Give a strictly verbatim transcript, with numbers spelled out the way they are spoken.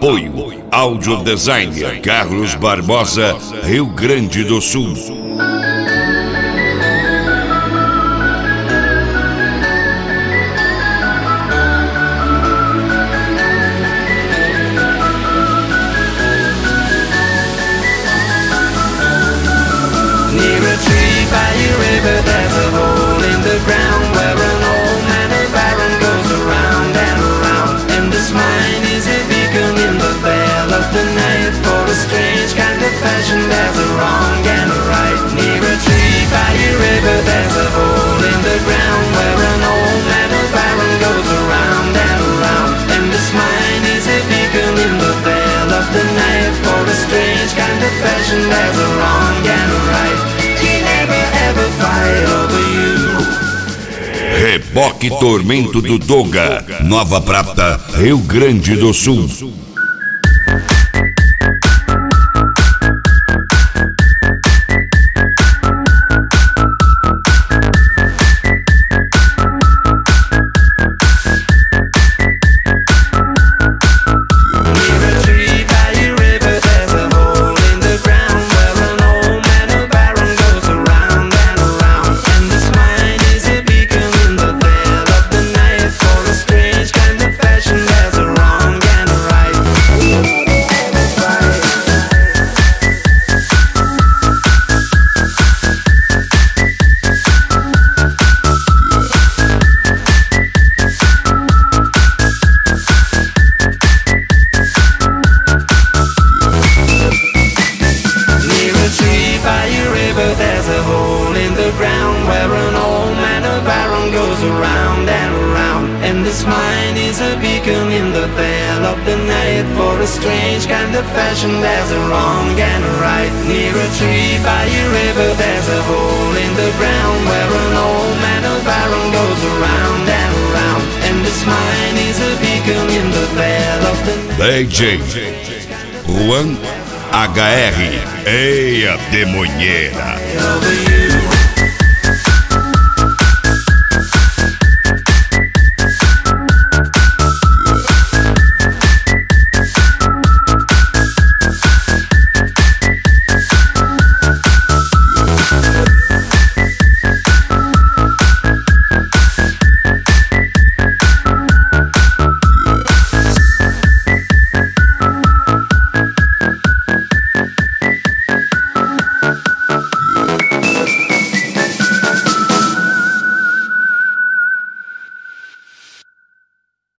Apoio Audio Design Carlos Barbosa, Rio Grande do Sul. Near a tree by a river, there's a hole in the ground where an old man of iron goes around and around. And this mine is a beacon in the veil of the night. For a strange kind of fashion, there's a wrong and a right. Near a tree by a river, there's a hole in the ground where an old man of iron goes around and around. And this mine is a beacon in the veil of the night. For a strange kind of fashion, there's a wrong and a right. He never ever fight over you. Reboque Tormento do Doga, Nova Prata, Rio Grande do Sul. There's a hole in the ground where an old man of iron goes around and around. And this mine is a beacon in the veil of the night. For a strange kind of fashion, there's a wrong and a right. Near a tree by a river, there's a hole in the ground where an old man of iron goes around and around. And this mine is a beacon in the veil of the night. D J Juan H R, Eia Demonheira.